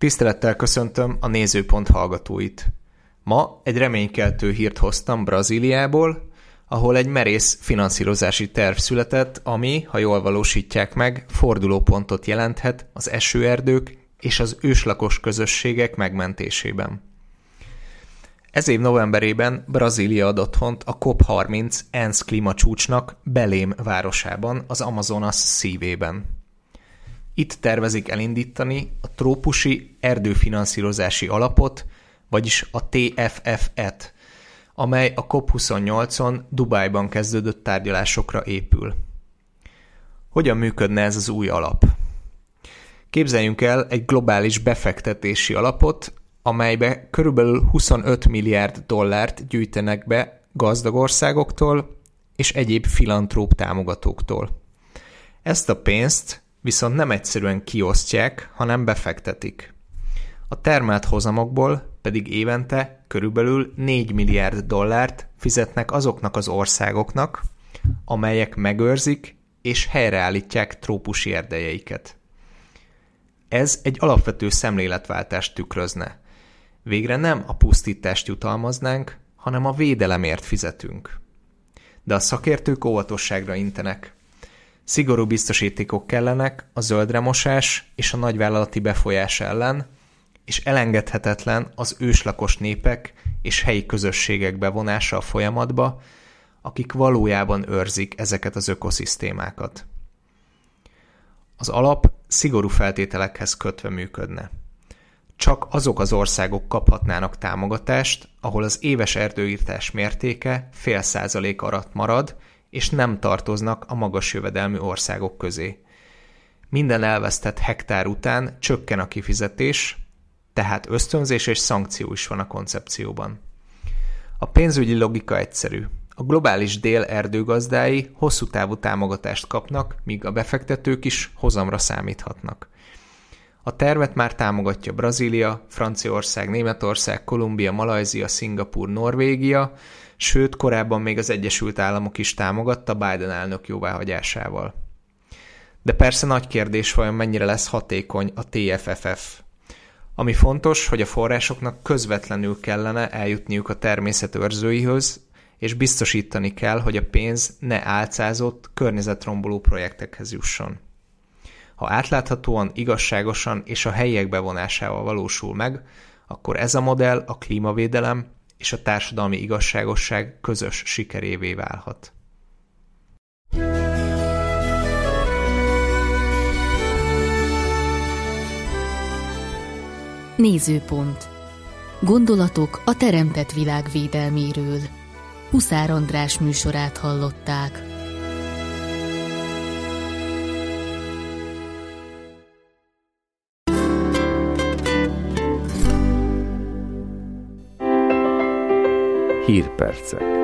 Tisztelettel köszöntöm a Nézőpont hallgatóit. Ma egy reménykeltő hírt hoztam Brazíliából, ahol egy merész finanszírozási terv született, ami, ha jól valósítják meg, fordulópontot jelenthet az esőerdők és az őslakos közösségek megmentésében. Ez év novemberében Brazília ad otthont a COP30 ENSZ klímacsúcsnak Belém városában, az Amazonas szívében. Itt tervezik elindítani a trópusi erdőfinanszírozási alapot, vagyis a TFF-et, amely a COP28-on Dubájban kezdődött tárgyalásokra épül. Hogyan működne ez az új alap? Képzeljünk el egy globális befektetési alapot, amelybe körülbelül 25 milliárd dollárt gyűjtenek be gazdag országoktól és egyéb filantróp támogatóktól. Ezt a pénzt viszont nem egyszerűen kiosztják, hanem befektetik. A termelt hozamokból pedig évente körülbelül 4 milliárd dollárt fizetnek azoknak az országoknak, amelyek megőrzik és helyreállítják trópusi erdejeiket. Ez egy alapvető szemléletváltást tükrözne. Végre nem a pusztítást jutalmaznánk, hanem a védelemért fizetünk. De a szakértők óvatosságra intenek. Szigorú biztosítékok kellenek a zöldremosás és a nagyvállalati befolyás ellen, és elengedhetetlen az őslakos népek és helyi közösségek bevonása a folyamatba, akik valójában őrzik ezeket az ökoszisztémákat. Az alap szigorú feltételekhez kötve működne. Csak azok az országok kaphatnának támogatást, ahol az éves erdőirtás mértéke 0,5% alatt marad, és nem tartoznak a magas jövedelmű országok közé. Minden elvesztett hektár után csökken a kifizetés, tehát ösztönzés és szankció is van a koncepcióban. A pénzügyi logika egyszerű. A globális dél erdőgazdái hosszú távú támogatást kapnak, míg a befektetők is hozamra számíthatnak. A tervet már támogatja Brazília, Franciaország, Németország, Kolumbia, Malajzia, Szingapúr, Norvégia, sőt, korábban még az Egyesült Államok is támogatta Biden elnök jóváhagyásával. De persze nagy kérdés, vajon mennyire lesz hatékony a TFF. Ami fontos, hogy a forrásoknak közvetlenül kellene eljutniuk a természet őrzőihöz, és biztosítani kell, hogy a pénz ne álcázott, környezetromboló projektekhez jusson. Ha átláthatóan, igazságosan és a helyiek bevonásával valósul meg, akkor ez a modell a klímavédelem és a társadalmi igazságosság közös sikerévé válhat. Nézőpont. Gondolatok a teremtett világ védelméről. Huszár András műsorát hallották. Hírpercek.